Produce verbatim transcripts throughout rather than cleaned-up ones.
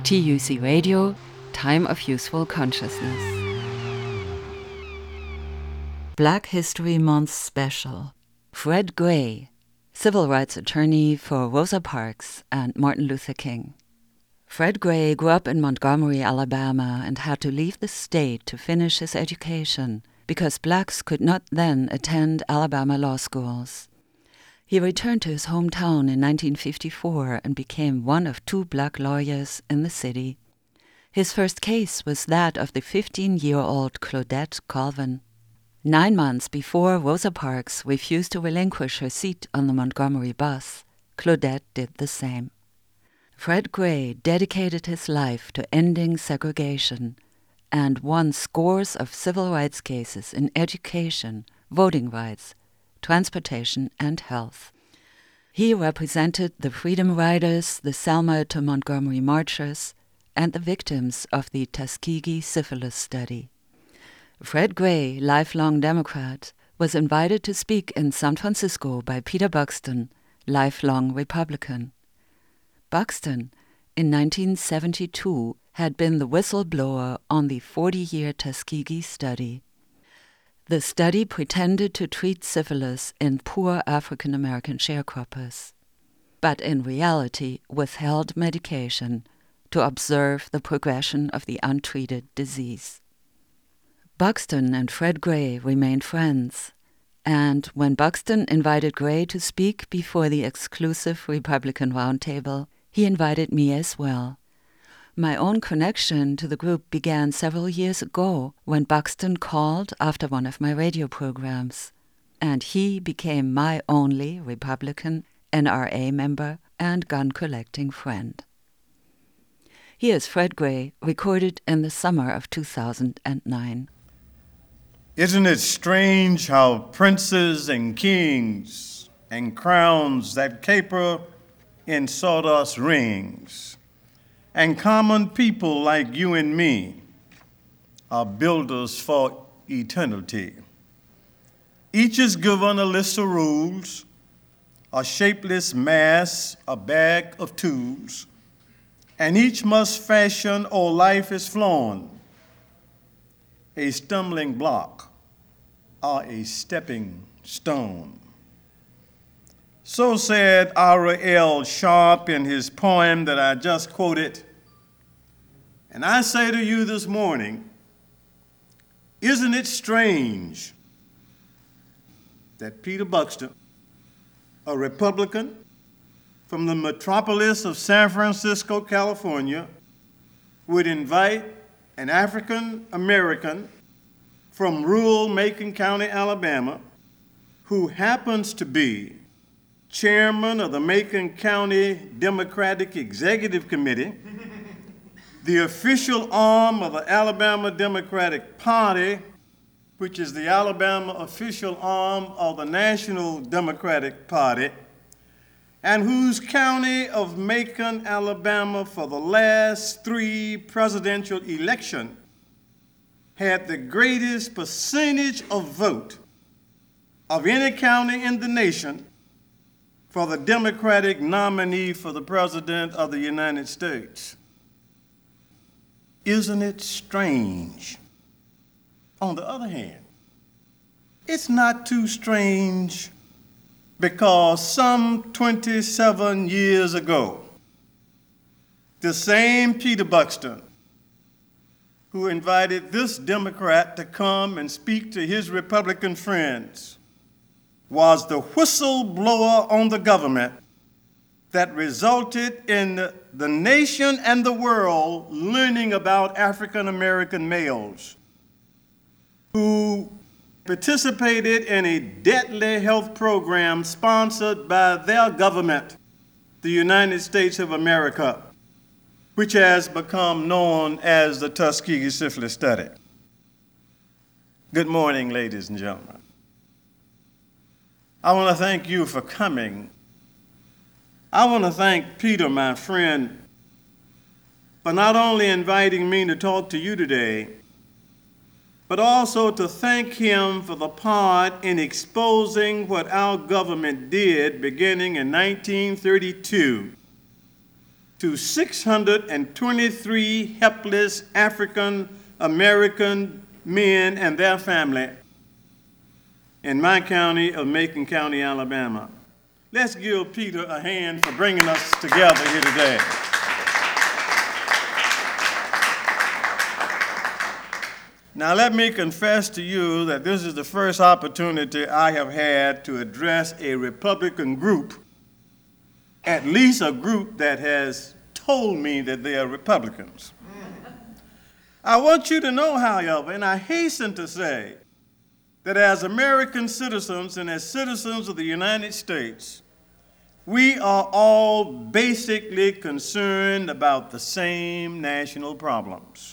T U C Radio, Time of Useful Consciousness. Black History Month Special. Fred Gray, civil rights attorney for Rosa Parks and Martin Luther King. Fred Gray grew up in Montgomery, Alabama, and had to leave the state to finish his education because blacks could not then attend Alabama law schools. He returned to his hometown in nineteen fifty-four and became one of two black lawyers in the city. His first case was that of the fifteen-year-old Claudette Colvin. Nine months before Rosa Parks refused to relinquish her seat on the Montgomery bus, Claudette did the same. Fred Gray dedicated his life to ending segregation and won scores of civil rights cases in education, voting rights, transportation, and health. He represented the Freedom Riders, the Selma to Montgomery marchers, and the victims of the Tuskegee syphilis study. Fred Gray, lifelong Democrat, was invited to speak in San Francisco by Peter Buxton, lifelong Republican. Buxton, in nineteen seventy-two, had been the whistleblower on the forty-year Tuskegee study. The study pretended to treat syphilis in poor African-American sharecroppers, but in reality withheld medication to observe the progression of the untreated disease. Buxton and Fred Gray remained friends, and when Buxton invited Gray to speak before the exclusive Republican Roundtable, he invited me as well. My own connection to the group began several years ago when Buxton called after one of my radio programs, and he became my only Republican N R A member and gun-collecting friend. Here's Fred Gray, recorded in the summer of two thousand nine. Isn't it strange how princes and kings and crowns that caper in sawdust rings, and common people like you and me are builders for eternity. Each is given a list of rules, a shapeless mass, a bag of tools, and each must fashion or life is flown, a stumbling block or a stepping stone. So said Ira L. Sharp in his poem that I just quoted. And I say to you this morning, isn't it strange that Peter Buxton, a Republican from the metropolis of San Francisco, California, would invite an African American from rural Macon County, Alabama, who happens to be chairman of the Macon County Democratic Executive Committee, the official arm of the Alabama Democratic Party, which is the Alabama official arm of the National Democratic Party, and whose county of Macon, Alabama, for the last three presidential elections had the greatest percentage of vote of any county in the nation for the Democratic nominee for the President of the United States. Isn't it strange? On the other hand, it's not too strange because some twenty-seven years ago, the same Peter Buxton, who invited this Democrat to come and speak to his Republican friends, was the whistleblower on the government that resulted in the nation and the world learning about African American males who participated in a deadly health program sponsored by their government, the United States of America, which has become known as the Tuskegee syphilis study. Good morning, ladies and gentlemen. I want to thank you for coming. I want to thank Peter, my friend, for not only inviting me to talk to you today, but also to thank him for the part in exposing what our government did beginning in nineteen thirty-two to six hundred twenty-three helpless African American men and their family in my county of Macon County, Alabama. Let's give Peter a hand for bringing us together here today. Now, let me confess to you that this is the first opportunity I have had to address a Republican group, at least a group that has told me that they are Republicans. I want you to know, however, and I hasten to say, that as American citizens and as citizens of the United States, we are all basically concerned about the same national problems.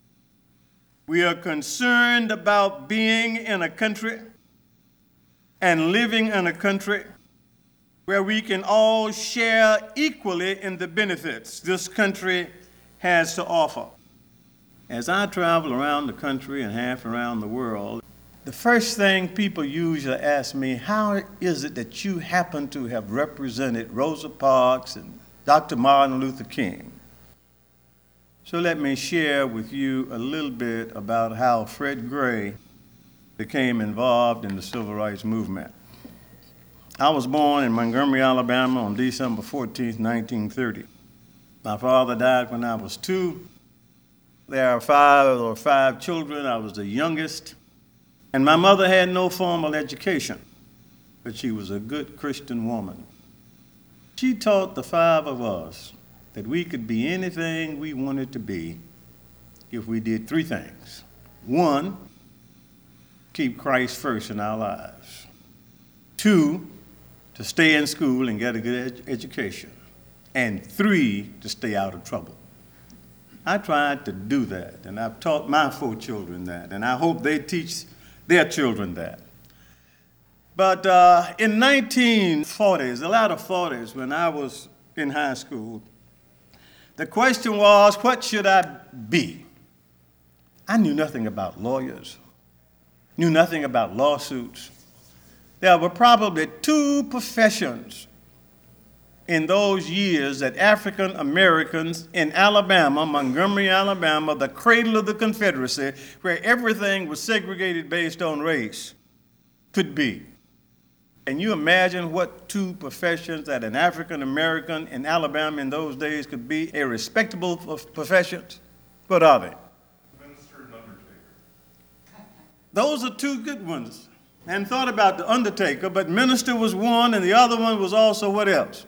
We are concerned about being in a country and living in a country where we can all share equally in the benefits this country has to offer. As I travel around the country and half around the world, the first thing people usually ask me, how is it that you happen to have represented Rosa Parks and Doctor Martin Luther King? So let me share with you a little bit about how Fred Gray became involved in the civil rights movement. I was born in Montgomery, Alabama on December fourteenth, nineteen thirty. My father died when I was two. There are five or five children. I was the youngest. And my mother had no formal education, but she was a good Christian woman. She taught the five of us that we could be anything we wanted to be if we did three things. One, keep Christ first in our lives. Two, to stay in school and get a good ed- education. And three, to stay out of trouble. I tried to do that, and I've taught my four children that, and I hope they teach their children that. But uh, in nineteen forties, the latter forties, when I was in high school, the question was, what should I be? I knew nothing about lawyers, knew nothing about lawsuits. There were probably two professions in those years that African Americans in Alabama, Montgomery, Alabama, the cradle of the Confederacy, where everything was segregated based on race, could be. Can you imagine what two professions that an African American in Alabama in those days could be? A respectable professions? What are they? Minister and undertaker. Those are two good ones. I hadn't thought about the undertaker, but minister was one, and the other one was also what else?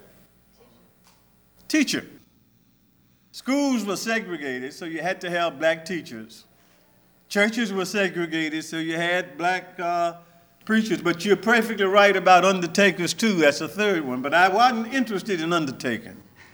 Teacher. Schools were segregated, so you had to have black teachers. Churches were segregated, so you had black uh, preachers. But you're perfectly right about undertakers, too. That's the third one. But I wasn't interested in undertaking.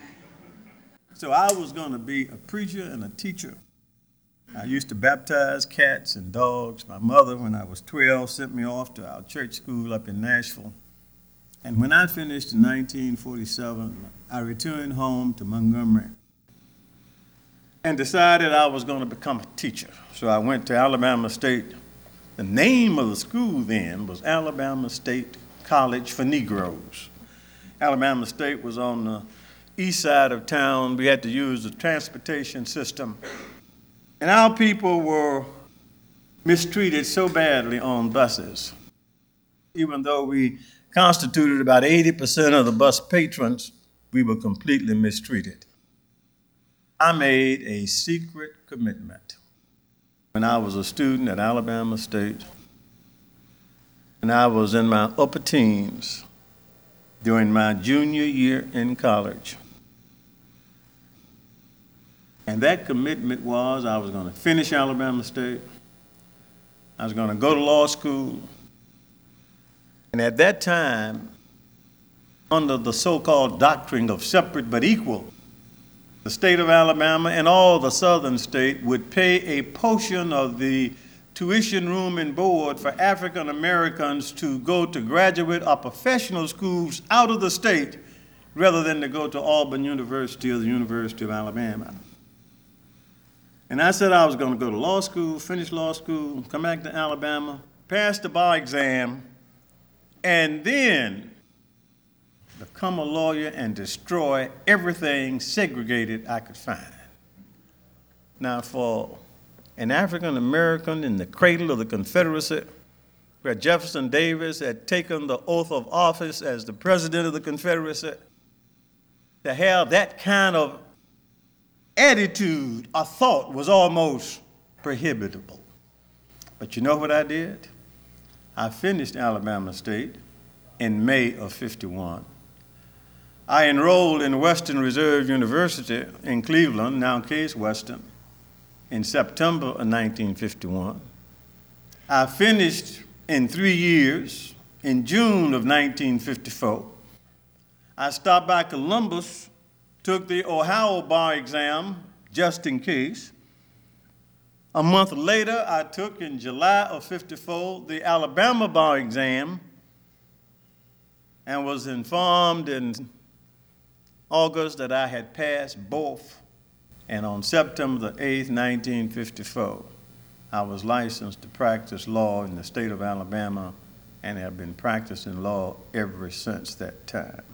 So I was going to be a preacher and a teacher. I used to baptize cats and dogs. My mother, when I was twelve, sent me off to our church school up in Nashville. And when I finished in nineteen forty-seven, I returned home to Montgomery and decided I was going to become a teacher. So I went to Alabama State. The name of the school then was Alabama State College for Negroes. Alabama State was on the east side of town. We had to use the transportation system. And our people were mistreated so badly on buses. Even though we constituted about eighty percent of the bus patrons, we were completely mistreated. I made a secret commitment when I was a student at Alabama State, and I was in my upper teens during my junior year in college. And that commitment was I was going to finish Alabama State, I was going to go to law school, and at that time, under the so-called doctrine of separate but equal, the state of Alabama and all the southern state would pay a portion of the tuition, room, and board for African Americans to go to graduate or professional schools out of the state rather than to go to Auburn University or the University of Alabama. And I said I was going to go to law school, finish law school, come back to Alabama, pass the bar exam, and then become a lawyer and destroy everything segregated I could find. Now, for an African American in the cradle of the Confederacy, where Jefferson Davis had taken the oath of office as the president of the Confederacy, to have that kind of attitude or thought was almost prohibitable. But you know what I did? I finished Alabama State in May of fifty-one. I enrolled in Western Reserve University in Cleveland, now Case Western, in September of nineteen fifty-one. I finished in three years in June of nineteen fifty-four. I stopped by Columbus, took the Ohio bar exam just in case. A month later, I took in July of fifty-four the Alabama bar exam and was informed in August that I had passed both. And on September the eighth, nineteen fifty-four, I was licensed to practice law in the state of Alabama and have been practicing law ever since that time.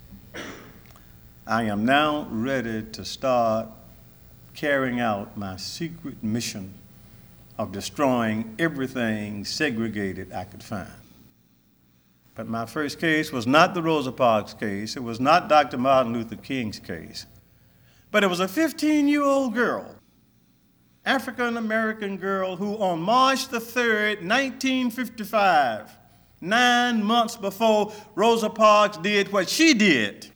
I am now ready to start carrying out my secret mission of destroying everything segregated I could find. But my first case was not the Rosa Parks case. It was not Doctor Martin Luther King's case. But it was a fifteen-year-old girl, African-American girl, who on March the third, nineteen fifty-five, nine months before Rosa Parks did what she did,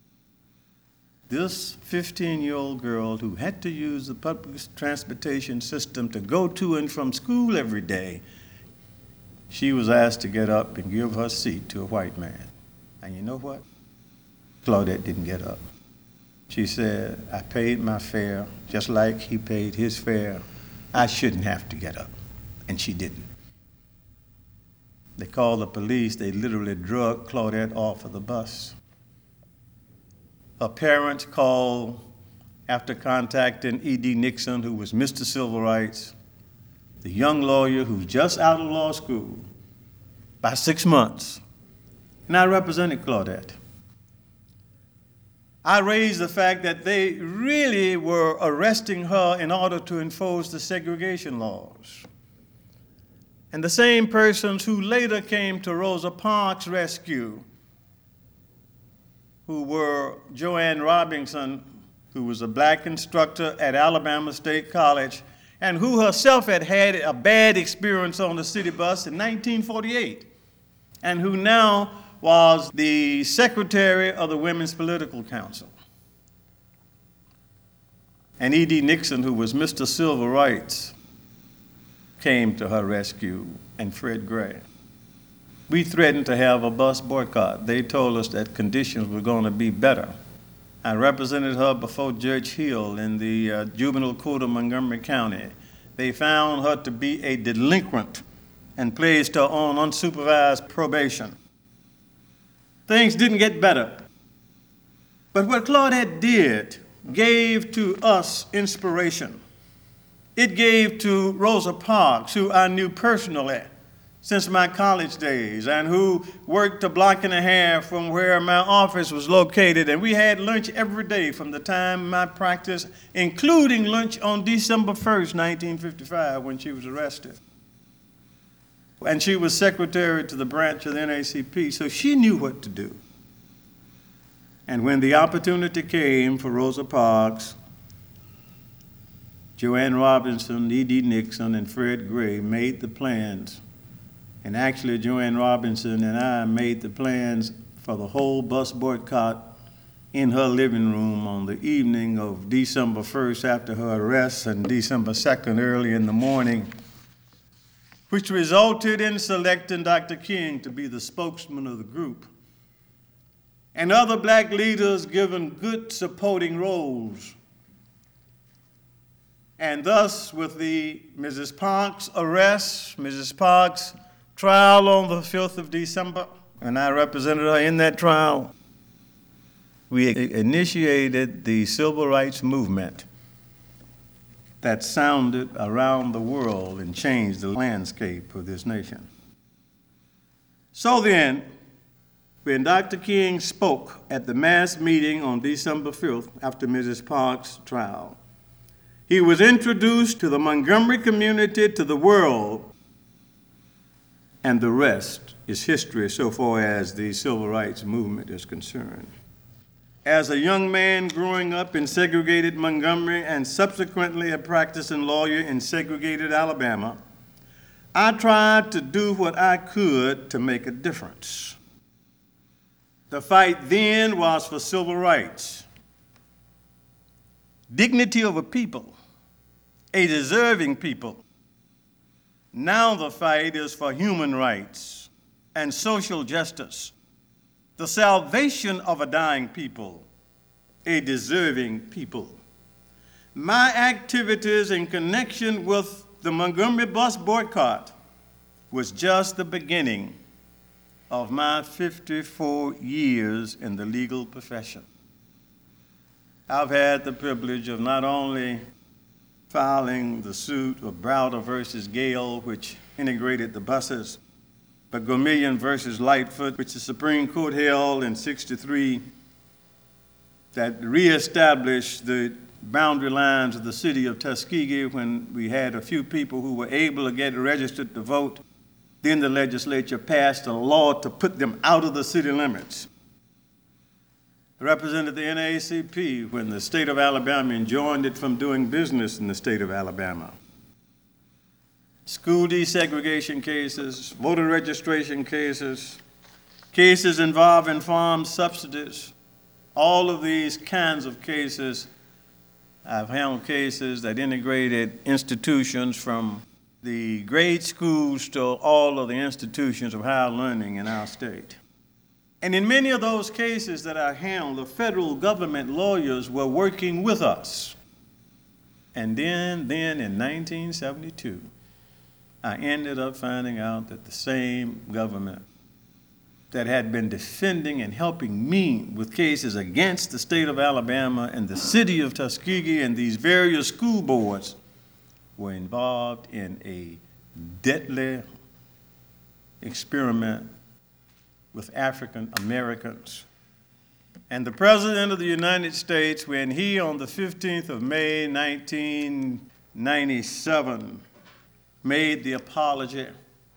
this fifteen-year-old girl who had to use the public transportation system to go to and from school every day, she was asked to get up and give her seat to a white man. And you know what? Claudette didn't get up. She said, I paid my fare just like he paid his fare. I shouldn't have to get up. And she didn't. They called the police. They literally drug Claudette off of the bus. Her parents called after contacting E D Nixon, who was Mister Civil Rights, the young lawyer who's just out of law school, by six months. And I represented Claudette. I raised the fact that they really were arresting her in order to enforce the segregation laws. And the same persons who later came to Rosa Parks' rescue, who were Joanne Robinson, who was a black instructor at Alabama State College, and who herself had had a bad experience on the city bus in nineteen forty-eight, and who now was the secretary of the Women's Political Council. And E D Nixon, who was Mister Civil Rights, came to her rescue, and Fred Gray. We threatened to have a bus boycott. They told us that conditions were going to be better. I represented her before Judge Hill in the uh, juvenile court of Montgomery County. They found her to be a delinquent and placed her on unsupervised probation. Things didn't get better. But what Claudette did gave to us inspiration. It gave to Rosa Parks, who I knew personally since my college days and who worked a block and a half from where my office was located. And we had lunch every day from the time my practice, including lunch on December first, nineteen fifty-five, when she was arrested. And she was secretary to the branch of the N double A C P, so she knew what to do. And when the opportunity came for Rosa Parks, Joanne Robinson, E D Nixon, and Fred Gray made the plans. And actually, Joanne Robinson and I made the plans for the whole bus boycott in her living room on the evening of December first after her arrest and December second early in the morning, which resulted in selecting Doctor King to be the spokesman of the group, and other black leaders given good supporting roles. And thus, with the Missus Parks arrest, Missus Parks trial on the fifth of December, and I represented her in that trial, we initiated the civil rights movement that sounded around the world and changed the landscape of this nation. So then, when Doctor King spoke at the mass meeting on December fifth after Missus Parks' trial. He was introduced to the Montgomery community, to the world, and the rest is history so far as the civil rights movement is concerned. As a young man growing up in segregated Montgomery and subsequently a practicing lawyer in segregated Alabama, I tried to do what I could to make a difference. The fight then was for civil rights, dignity of a people, a deserving people. Now the fight is for human rights and social justice, the salvation of a dying people, a deserving people. My activities in connection with the Montgomery bus boycott was just the beginning of my fifty-four years in the legal profession. I've had the privilege of not only filing the suit of Browder versus Gale, which integrated the buses, but Gomillion versus Lightfoot, which the Supreme Court held in sixty-three, that reestablished the boundary lines of the city of Tuskegee when we had a few people who were able to get registered to vote. Then the legislature passed a law to put them out of the city limits. I represented the N double A C P when the state of Alabama enjoined it from doing business in the state of Alabama. School desegregation cases, voter registration cases, cases involving farm subsidies, all of these kinds of cases. I've handled cases that integrated institutions from the grade schools to all of the institutions of higher learning in our state. And in many of those cases that I handled, the federal government lawyers were working with us. And then, then in nineteen seventy-two, I ended up finding out that the same government that had been defending and helping me with cases against the state of Alabama and the city of Tuskegee and these various school boards were involved in a deadly experiment with African Americans. And the President of the United States, when he, on the fifteenth of May, nineteen ninety-seven, made the apology,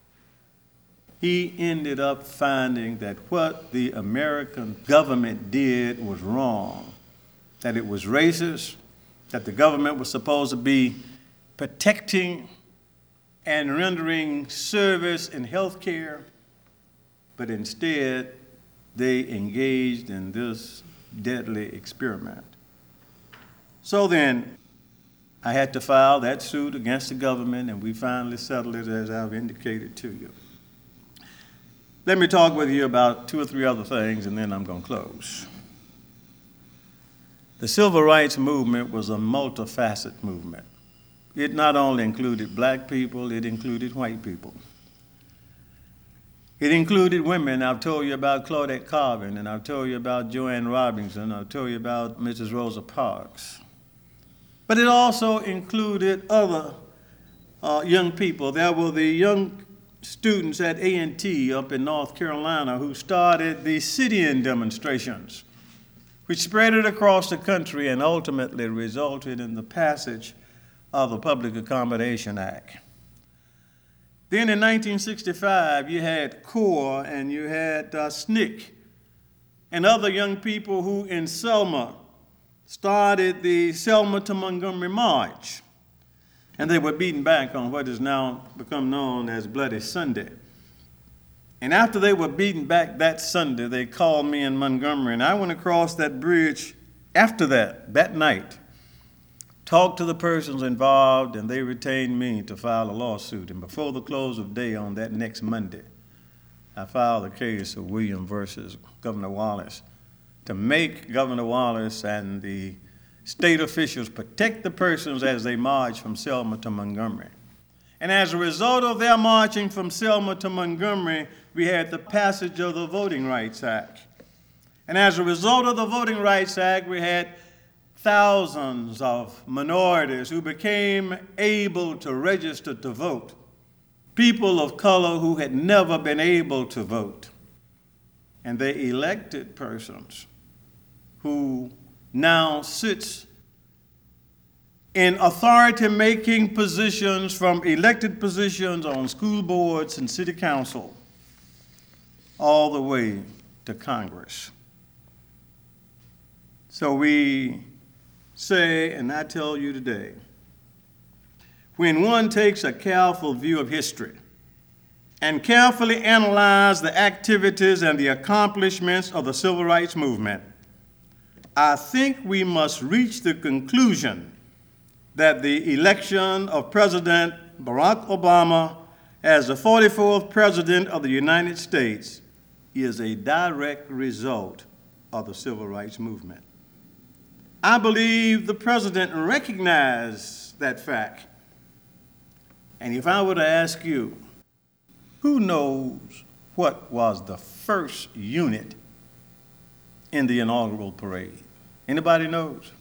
he ended up finding that what the American government did was wrong, that it was racist, that the government was supposed to be protecting and rendering service in health care, but instead they engaged in this deadly experiment. So then, I had to file that suit against the government, and we finally settled it as I've indicated to you. Let me talk with you about two or three other things, and then I'm going to close. The civil rights movement was a multifaceted movement. It not only included black people, it included white people. It included women. I've told you about Claudette Colvin, and I've told you about Joanne Robinson, I've told you about Missus Rosa Parks. But it also included other uh, young people. There were the young students at A and T up in North Carolina who started the sit-in demonstrations, which spread it across the country and ultimately resulted in the passage of the Public Accommodation Act. Then in nineteen sixty-five, you had CORE and you had uh, S N C C and other young people who in Selma started the Selma to Montgomery March. And they were beaten back on what has now become known as Bloody Sunday. And after they were beaten back that Sunday, they called me in Montgomery, and I went across that bridge after that, that night, talked to the persons involved, and they retained me to file a lawsuit. And before the close of day on that next Monday, I filed a case of Williams versus Governor Wallace to make Governor Wallace and the state officials protect the persons as they march from Selma to Montgomery. And as a result of their marching from Selma to Montgomery, we had the passage of the Voting Rights Act. And as a result of the Voting Rights Act, we had thousands of minorities who became able to register to vote, people of color who had never been able to vote. and they elected persons who now sits in authority-making positions, from elected positions on school boards and city council all the way to Congress. So we say, and I tell you today, when one takes a careful view of history and carefully analyzes the activities and the accomplishments of the civil rights movement, I think we must reach the conclusion that the election of President Barack Obama as the forty-fourth President of the United States is a direct result of the civil rights movement. I believe the President recognized that fact. And if I were to ask you, who knows what was the first unit in the inaugural parade? Anybody knows?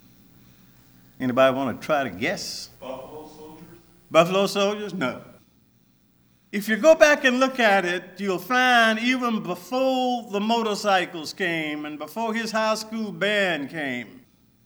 Anybody want to try to guess? Buffalo soldiers? Buffalo Soldiers? No. If you go back and look at it, you'll find even before the motorcycles came and before his high school band came,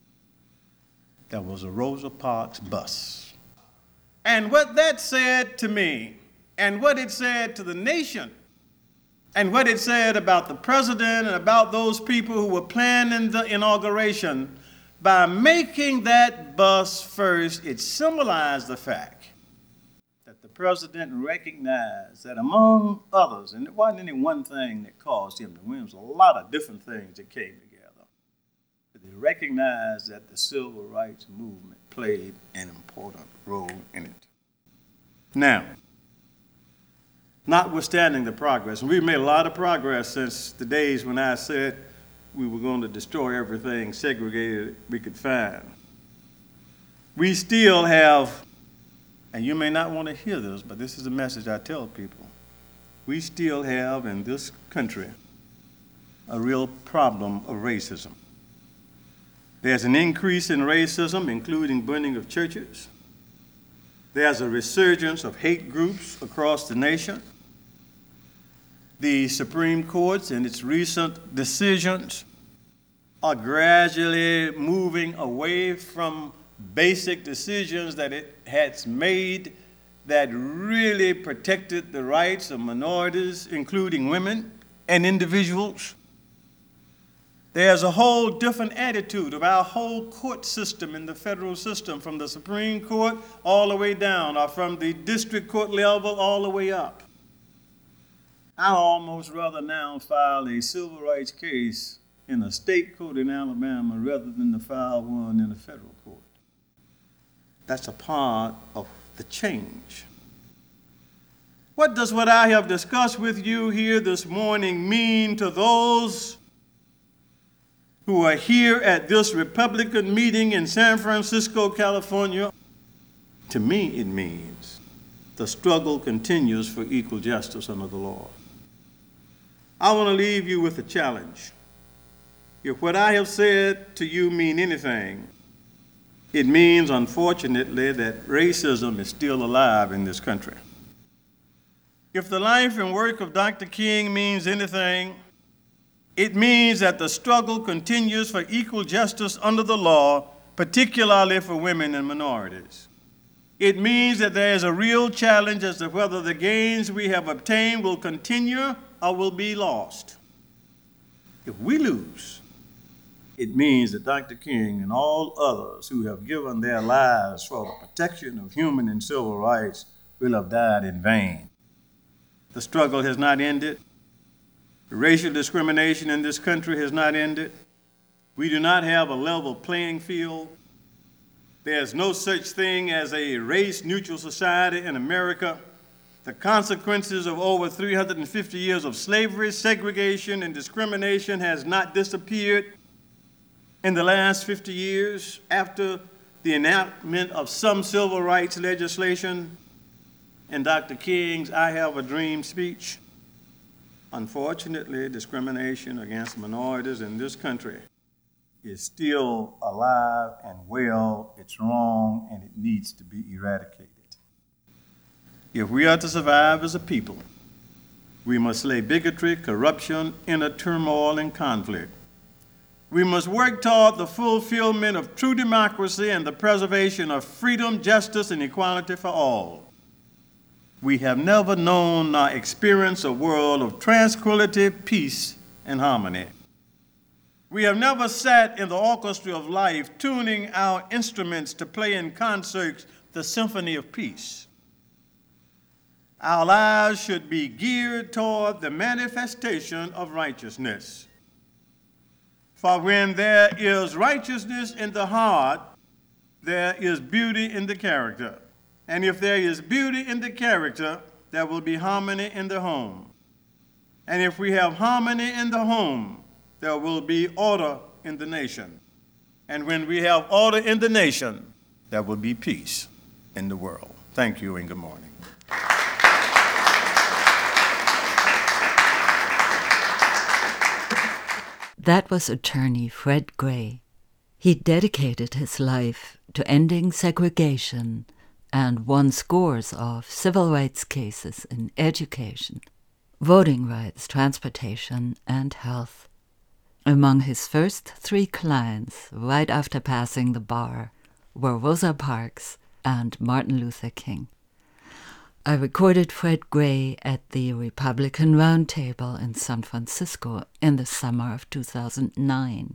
there was a Rosa Parks bus. And what that said to me, and what it said to the nation, and what it said about the president and about those people who were planning the inauguration, by making that bus first, it symbolized the fact that the president recognized that, among others, and it wasn't any one thing that caused him to win, it was a lot of different things that came together, but they recognized that the civil rights movement played an important role in it. Now, notwithstanding the progress, and we've made a lot of progress since the days when I said we were going to destroy everything segregated we could find. We still have, and you may not want to hear this, but this is a message I tell people. We still have in this country a real problem of racism. There's an increase in racism, including burning of churches. There's a resurgence of hate groups across the nation. The Supreme Court, in its recent decisions, are gradually moving away from basic decisions that it has made that really protected the rights of minorities, including women and individuals. There's a whole different attitude of our whole court system in the federal system, from the Supreme Court all the way down, or from the district court level all the way up. I almost rather now file a civil rights case in a state court in Alabama rather than to file one in a federal court. That's a part of the change. What does what I have discussed with you here this morning mean to those who are here at this Republican meeting in San Francisco, California? To me, it means the struggle continues for equal justice under the law. I want to leave you with a challenge. If what I have said to you mean anything, it means, unfortunately, that racism is still alive in this country. If the life and work of Doctor King means anything, it means that the struggle continues for equal justice under the law, particularly for women and minorities. It means that there is a real challenge as to whether the gains we have obtained will continue or will be lost. If we lose, it means that Doctor King and all others who have given their lives for the protection of human and civil rights will have died in vain. The struggle has not ended. The racial discrimination in this country has not ended. We do not have a level playing field. There's no such thing as a race-neutral society in America. The consequences of over three hundred fifty years of slavery, segregation, and discrimination has not disappeared in the last fifty years after the enactment of some civil rights legislation and Doctor King's I Have a Dream speech. Unfortunately, discrimination against minorities in this country is still alive and well. It's wrong, and it needs to be eradicated. If we are to survive as a people, We must slay bigotry, corruption, inner turmoil, and conflict. We must work toward the fulfillment of true democracy and the preservation of freedom, justice, and equality for all. We have never known nor experienced a world of tranquility, peace, and harmony. We have never sat in the orchestra of life tuning our instruments to play in concerts the symphony of peace. Our lives should be geared toward the manifestation of righteousness. For when there is righteousness in the heart, there is beauty in the character. And if there is beauty in the character, there will be harmony in the home. And if we have harmony in the home, there will be order in the nation. And when we have order in the nation, there will be peace in the world. Thank you and good morning. That was attorney Fred Gray. He dedicated his life to ending segregation and won scores of civil rights cases in education, voting rights, transportation, and health. Among his first three clients, right after passing the bar, were Rosa Parks and Martin Luther King. I recorded Fred Gray at the Republican Roundtable in San Francisco in the summer of two thousand nine.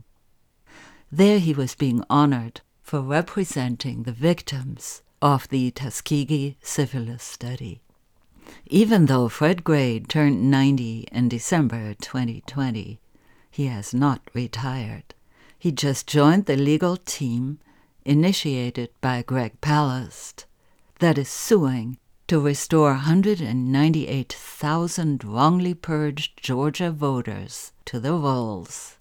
There he was being honored for representing the victims of the Tuskegee syphilis study. Even though Fred Gray turned ninety in December twenty twenty, he has not retired. He just joined the legal team initiated by Greg Palast that is suing to restore one hundred ninety-eight thousand wrongly purged Georgia voters to the rolls.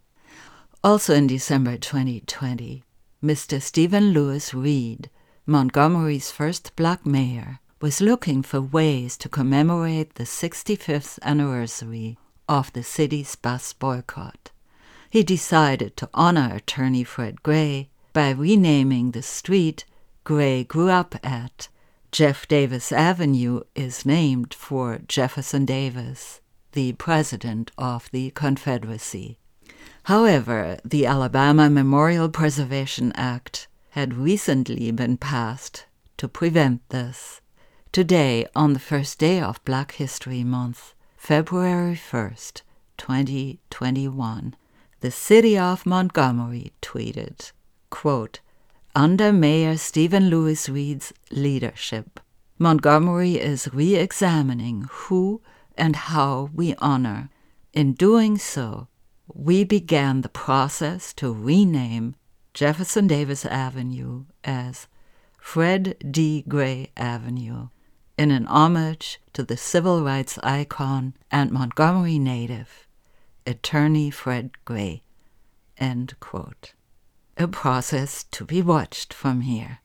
Also in December twenty twenty, Mister Stephen Lewis Reed, Montgomery's first black mayor, was looking for ways to commemorate the sixty-fifth anniversary of the city's bus boycott. He decided to honor attorney Fred Gray by renaming the street Gray grew up at. Jeff Davis Avenue is named for Jefferson Davis, the president of the Confederacy. However, the Alabama Memorial Preservation Act had recently been passed to prevent this. Today, on the first day of Black History Month, February first, twenty twenty-one, the city of Montgomery tweeted, quote, "Under Mayor Stephen Lewis Reed's leadership, Montgomery is re-examining who and how we honor. In doing so, we began the process to rename Jefferson Davis Avenue as Fred D. Gray Avenue in an homage to the civil rights icon and Montgomery native, attorney Fred Gray." End quote. A process to be watched from here.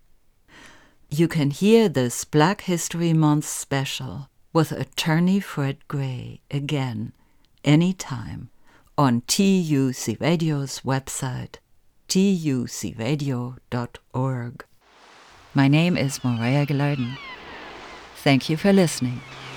You can hear this Black History Month special with attorney Fred Gray again anytime on T U C Radio's website, T U C radio dot org. My name is Maria Gilardin. Thank you for listening.